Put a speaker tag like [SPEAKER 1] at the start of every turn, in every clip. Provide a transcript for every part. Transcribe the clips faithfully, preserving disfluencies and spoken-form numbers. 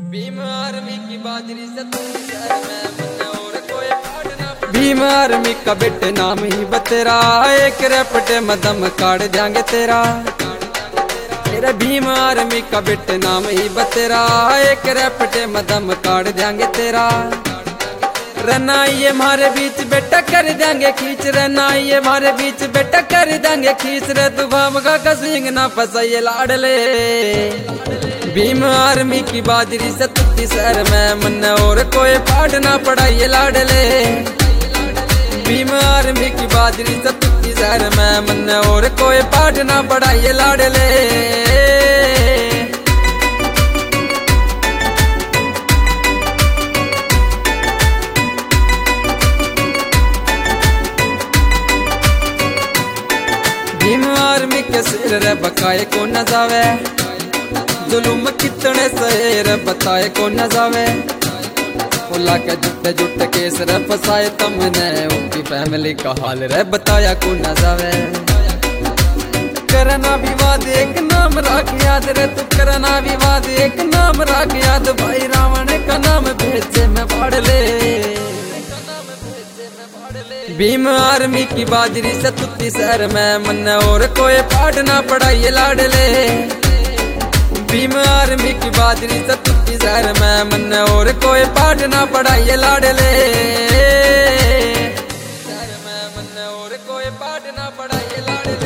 [SPEAKER 1] Bhim army की बाजरी से तू शहर में मुन्ने और कोई पाट ना। भीम आर्मी का बेटे नाम ही बतेरा, एक रपटे में दम काट देंगे तेरा। तेरा भीम आर्मी का बेटे नाम ही बतेरा, एक रपटे में दम काट देंगे तेरा। रना ये हमारे बीच बेटा कर देंगे खींच, रना ये हमारे बीच बेटा कर देंगे खींच रे। तू भामगा का सिंग ना फसाइए लाडले। भीम आर्मी की बाजरी से तुत्ती शहर में मन और कोई पाठ ना पढ़ाइए लाडले। भीम आर्मी की बाजरी से तुत्ती शहर में मन और कोई पाठ ना पढ़ाइए लाडले। भीम आर्मी के सिर रे बकाए को न जावे, जुलुम कितने सहे रे बताए को न जावे। बोला के जुटे जुटे केस रे फसाए तुमने, उनकी फैमिली का हाल रे बताया को न जावे। करना विवाद एक नाम राख याद रे, तू करना विवाद एक नाम राख याद। भाई रावण का नाम भेजे में पढ़ ले। भीम आर्मी की बाजरी से तुत्ती शहर में मन और कोई पाठ ना पढ़ाइए लाडले। भीम आर्मी की बाजरी से तुत्ती शहर में मन और कोई पाठ ना पढ़ाइए लाडले। शहर में मन और कोई पाठ ना पढ़ाइए लाडले।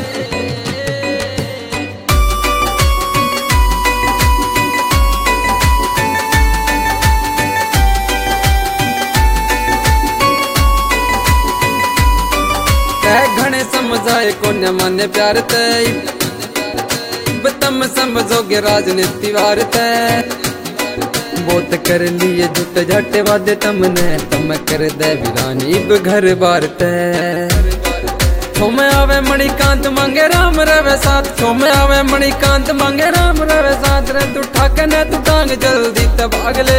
[SPEAKER 1] घने समझाए को न माने प्यार ते, तुम समझोगे राजनीति वारते। बहुत कर लिए झूठे झटे वादे तुमने, तुम कर दे वीरानी घर बारते। सोम आवे मणिकांत मांगे राम रवे साथ, सोम आवे मणिकांत मांगे राम रवे साथ रे। तू ठाकने तू टांग जल्दी तबाग ले।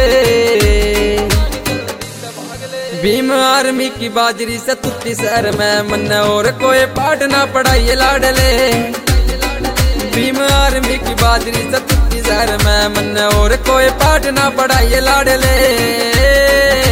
[SPEAKER 1] भीम आर्मी की बाजरी से तुत्ती शहर में मन और कोई पाठ ना पढ़ाइए लाडले। भीम आर्मी की बाजरी से तुत्ती शहर में मन और कोई पाठ ना पढ़ाइए लाडले।